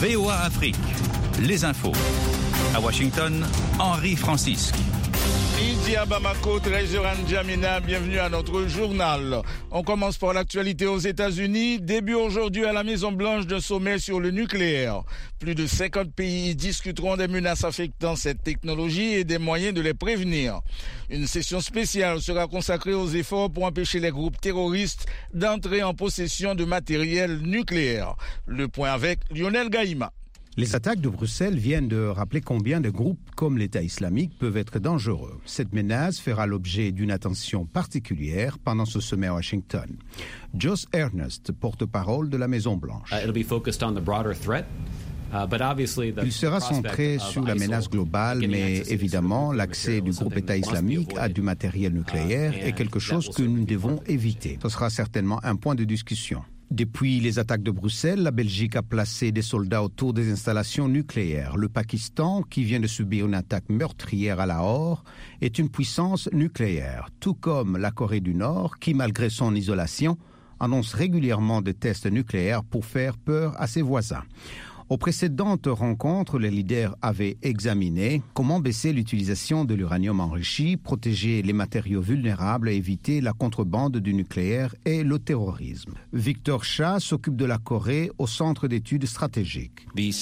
VOA Afrique, les infos. À Washington, Henri Francisque. Midi à Bamako, 13h N'Djamena, bienvenue à notre journal. On commence par l'actualité aux États-Unis. Début aujourd'hui à la Maison-Blanche d'un sommet sur le nucléaire. Plus de 50 pays discuteront des menaces affectant cette technologie et des moyens de les prévenir. Une session spéciale sera consacrée aux efforts pour empêcher les groupes terroristes d'entrer en possession de matériel nucléaire. Le point avec Lionel Gaïma. Les attaques de Bruxelles viennent de rappeler combien de groupes comme l'État islamique peuvent être dangereux. Cette menace fera l'objet d'une attention particulière pendant ce sommet à Washington. Josh Earnest, porte-parole de la Maison-Blanche. Il sera centré sur la menace globale, mais évidemment, l'accès du groupe État islamique à du matériel nucléaire est quelque chose que nous devons éviter. Ce sera certainement un point de discussion. Depuis les attaques de Bruxelles, la Belgique a placé des soldats autour des installations nucléaires. Le Pakistan, qui vient de subir une attaque meurtrière à Lahore, est une puissance nucléaire, tout comme la Corée du Nord, qui, malgré son isolation, annonce régulièrement des tests nucléaires pour faire peur à ses voisins. Aux précédentes rencontres, les leaders avaient examiné comment baisser l'utilisation de l'uranium enrichi, protéger les matériaux vulnérables et éviter la contrebande du nucléaire et le terrorisme. Victor Shah s'occupe de la Corée au Centre d'études stratégiques. Ces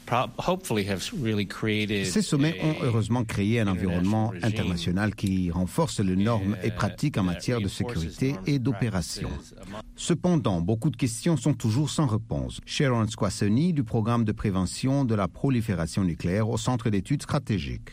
sommets ont heureusement créé un environnement international qui renforce les normes et pratiques en matière de sécurité et d'opération. Cependant, beaucoup de questions sont toujours sans réponse. Sharon Squassoni du programme de prévention de la prolifération nucléaire au Centre d'études stratégiques.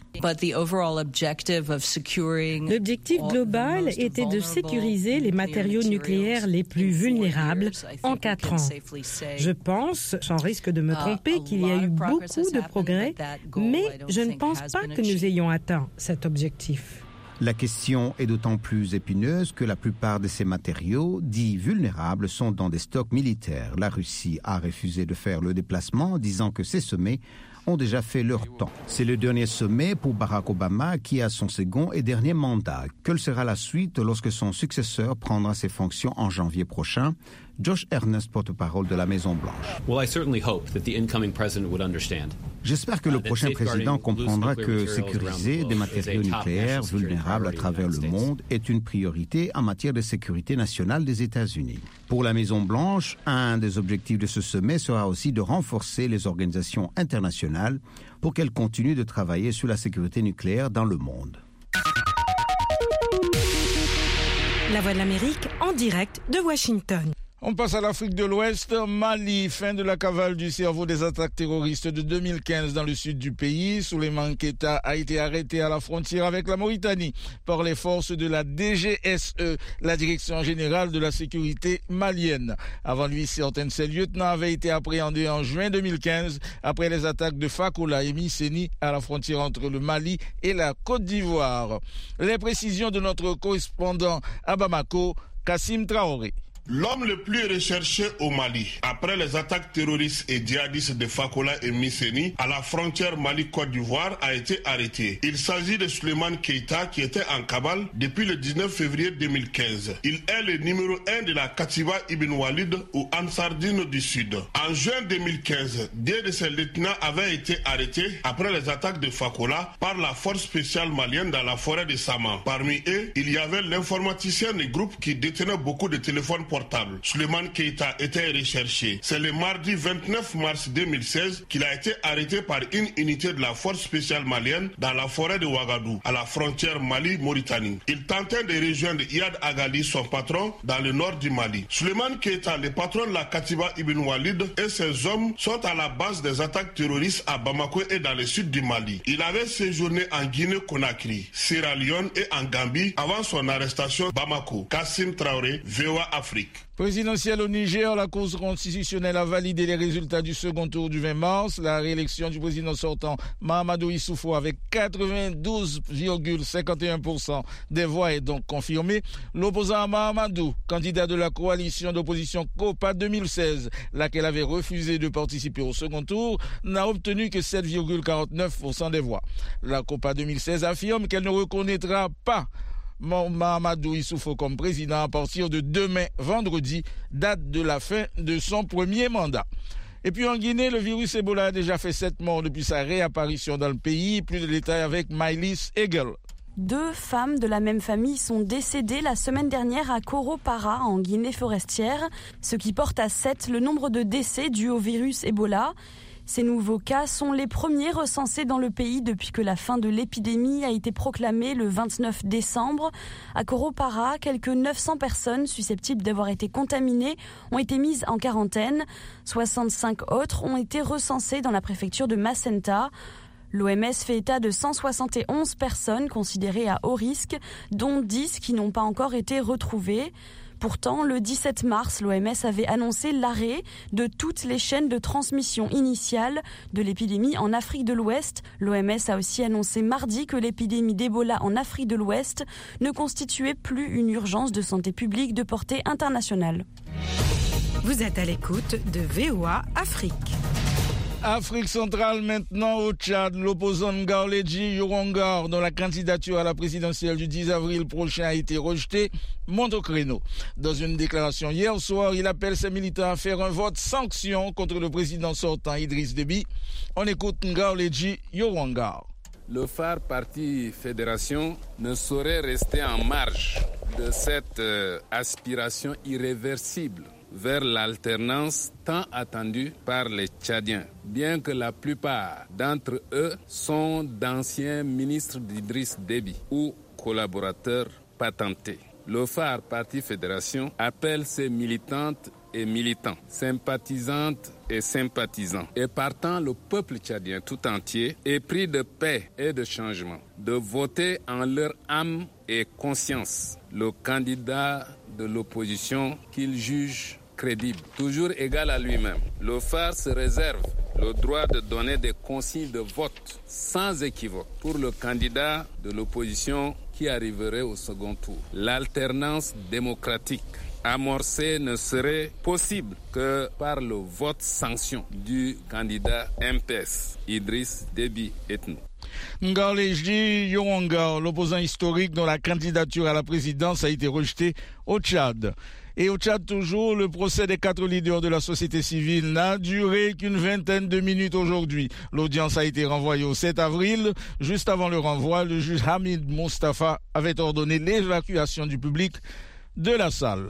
L'objectif global était de sécuriser les matériaux nucléaires les plus vulnérables en 4 ans. Je pense, sans risque de me tromper, qu'il y a eu beaucoup de progrès, mais je ne pense pas que nous ayons atteint cet objectif. La question est d'autant plus épineuse que la plupart de ces matériaux, dits vulnérables, sont dans des stocks militaires. La Russie a refusé de faire le déplacement, disant que ces sommets ont déjà fait leur temps. C'est le dernier sommet pour Barack Obama qui a son second et dernier mandat. Quelle sera la suite lorsque son successeur prendra ses fonctions en janvier prochain? Josh Earnest, porte-parole de la Maison-Blanche. J'espère que le prochain président comprendra que sécuriser des matériaux nucléaires vulnérables à travers le monde est une priorité en matière de sécurité nationale des États-Unis. Pour la Maison-Blanche, un des objectifs de ce sommet sera aussi de renforcer les organisations internationales pour qu'elles continuent de travailler sur la sécurité nucléaire dans le monde. La Voix de l'Amérique en direct de Washington. On passe à l'Afrique de l'Ouest. Mali, fin de la cavale du cerveau des attaques terroristes de 2015 dans le sud du pays. Souleymane Keita a été arrêté à la frontière avec la Mauritanie par les forces de la DGSE, la Direction générale de la sécurité malienne. Avant lui, certains de ses lieutenants avaient été appréhendés en juin 2015 après les attaques de Fakola et Misséni à la frontière entre le Mali et la Côte d'Ivoire. Les précisions de notre correspondant à Bamako, Kassim Traoré. L'homme le plus recherché au Mali, après les attaques terroristes et djihadistes de Fakola et Misséni à la frontière Mali-Côte d'Ivoire, a été arrêté. Il s'agit de Souleymane Keita qui était en cavale depuis le 19 février 2015. Il est le numéro 1 de la Katiba Ibn Walid ou Ansardine du Sud. En juin 2015, 2 de ses lieutenants avaient été arrêtés après les attaques de Fakola par la force spéciale malienne dans la forêt de Sama. Parmi eux, il y avait l'informaticien du groupe qui détenait beaucoup de téléphones portables. Souleymane Keita était recherché. C'est le mardi 29 mars 2016 qu'il a été arrêté par une unité de la force spéciale malienne dans la forêt de Ouagadougou, à la frontière Mali-Mauritanie. Il tentait de rejoindre Iyad Agali, son patron, dans le nord du Mali. Souleymane Keita, le patron de la Katiba Ibn Walid, et ses hommes sont à la base des attaques terroristes à Bamako et dans le sud du Mali. Il avait séjourné en Guinée-Conakry, Sierra Leone et en Gambie avant son arrestation à Bamako. Kassim Traoré, VOA Afrique. Présidentielle au Niger, la Cour constitutionnelle a validé les résultats du second tour du 20 mars. La réélection du président sortant Mahamadou Issoufou avec 92,51% des voix est donc confirmée. L'opposant Mahamadou, candidat de la coalition d'opposition COPA 2016, laquelle avait refusé de participer au second tour, n'a obtenu que 7,49% des voix. La COPA 2016 affirme qu'elle ne reconnaîtra pas Mahamadou Issoufou comme président à partir de demain, vendredi, date de la fin de son premier mandat. Et puis en Guinée, le virus Ebola a déjà fait 7 morts depuis sa réapparition dans le pays. Plus de détails avec Mylis Hegel. 2 femmes de la même famille sont décédées la semaine dernière à Koro-Para, en Guinée forestière, ce qui porte à 7 le nombre de décès dus au virus Ebola. Ces nouveaux cas sont les premiers recensés dans le pays depuis que la fin de l'épidémie a été proclamée le 29 décembre. À Koro-Para, quelques 900 personnes susceptibles d'avoir été contaminées ont été mises en quarantaine. 65 autres ont été recensées dans la préfecture de Macenta. L'OMS fait état de 171 personnes considérées à haut risque, dont 10 qui n'ont pas encore été retrouvées. Pourtant, le 17 mars, l'OMS avait annoncé l'arrêt de toutes les chaînes de transmission initiale de l'épidémie en Afrique de l'Ouest. L'OMS a aussi annoncé mardi que l'épidémie d'Ebola en Afrique de l'Ouest ne constituait plus une urgence de santé publique de portée internationale. Vous êtes à l'écoute de VOA Afrique. Afrique centrale maintenant au Tchad, l'opposant Ngaoledji Yorongar, dont la candidature à la présidentielle du 10 avril prochain a été rejetée, monte au créneau. Dans une déclaration hier soir, il appelle ses militants à faire un vote sanction contre le président sortant Idriss Déby. On écoute Ngaoledji Yorongar. Le phare parti Fédération ne saurait rester en marge de cette aspiration irréversible vers l'alternance tant attendue par les Tchadiens, bien que la plupart d'entre eux sont d'anciens ministres d'Idriss Déby ou collaborateurs patentés. Le phare Parti Fédération appelle ses militantes et militants, sympathisantes et sympathisants, et partant le peuple tchadien tout entier, épris de paix et de changement, de voter en leur âme et conscience le candidat de l'opposition qu'ils jugent crédible, toujours égal à lui-même. Le phare se réserve le droit de donner des consignes de vote sans équivoque pour le candidat de l'opposition qui arriverait au second tour. L'alternance démocratique amorcée ne serait possible que par le vote sanction du candidat MPS, Idriss Déby Itno. Ngaoledji Yorongar, l'opposant historique dont la candidature à la présidence a été rejetée au Tchad. Et au Tchad toujours, le procès des 4 leaders de la société civile n'a duré qu'une vingtaine de minutes aujourd'hui. L'audience a été renvoyée au 7 avril. Juste avant le renvoi, le juge Hamid Mustafa avait ordonné l'évacuation du public de la salle.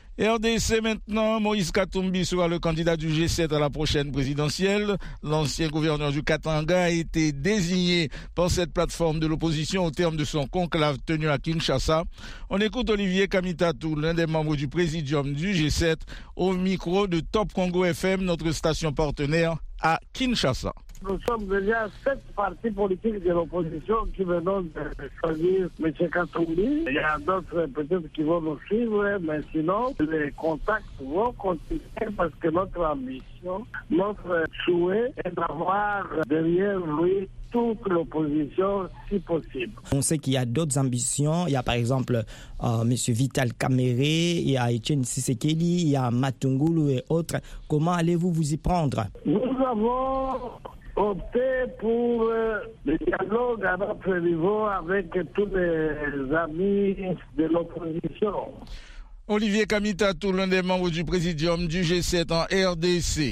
RDC maintenant, Moïse Katumbi sera le candidat du G7 à la prochaine présidentielle. L'ancien gouverneur du Katanga a été désigné par cette plateforme de l'opposition au terme de son conclave tenu à Kinshasa. On écoute Olivier Kamitatou, l'un des membres du présidium du G7, au micro de Top Congo FM, notre station partenaire à Kinshasa. Nous sommes déjà 7 partis politiques de l'opposition qui venons de choisir M. Katumbi. Il y a d'autres peut-être qui vont nous suivre, mais sinon, les contacts vont continuer parce que notre ambition, notre souhait est d'avoir derrière lui toute l'opposition si possible. On sait qu'il y a d'autres ambitions. Il y a par exemple M. Vital Kamere, il y a Etienne Tshisekedi, il y a Matungulu et autres. Comment allez-vous vous y prendre? Nous avons opté pour le dialogue à notre niveau avec tous les amis de l'opposition. Olivier Kamitatou, l'un des membres du présidium du G7 en RDC.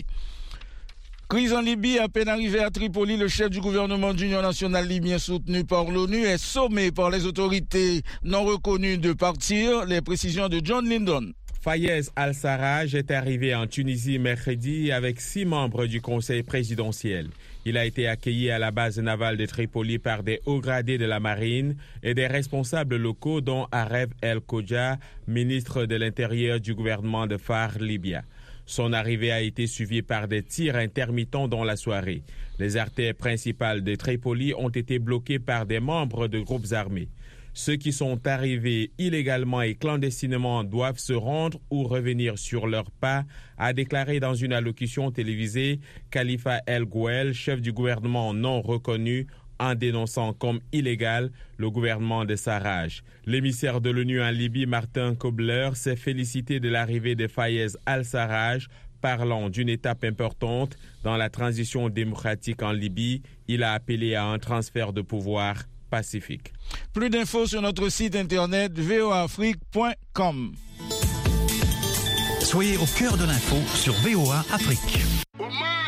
Crise en Libye, à peine arrivé à Tripoli, le chef du gouvernement d'union nationale libyen soutenu par l'ONU est sommé par les autorités non reconnues de partir. Les précisions de John Lyndon. Fayez Al-Sarraj est arrivé en Tunisie mercredi avec 6 membres du conseil présidentiel. Il a été accueilli à la base navale de Tripoli par des hauts gradés de la marine et des responsables locaux dont Aref El Kodja, ministre de l'Intérieur du gouvernement de phare libyen. Son arrivée a été suivie par des tirs intermittents dans la soirée. Les artères principales de Tripoli ont été bloquées par des membres de groupes armés. Ceux qui sont arrivés illégalement et clandestinement doivent se rendre ou revenir sur leurs pas, a déclaré dans une allocution télévisée Khalifa El Gouel, chef du gouvernement non reconnu, en dénonçant comme illégal le gouvernement de Sarraj. L'émissaire de l'ONU en Libye, Martin Kobler, s'est félicité de l'arrivée de Fayez Al-Sarraj, parlant d'une étape importante dans la transition démocratique en Libye. Il a appelé à un transfert de pouvoir pacifique. Plus d'infos sur notre site internet voaafrique.com. Soyez au cœur de l'info sur VOA Afrique.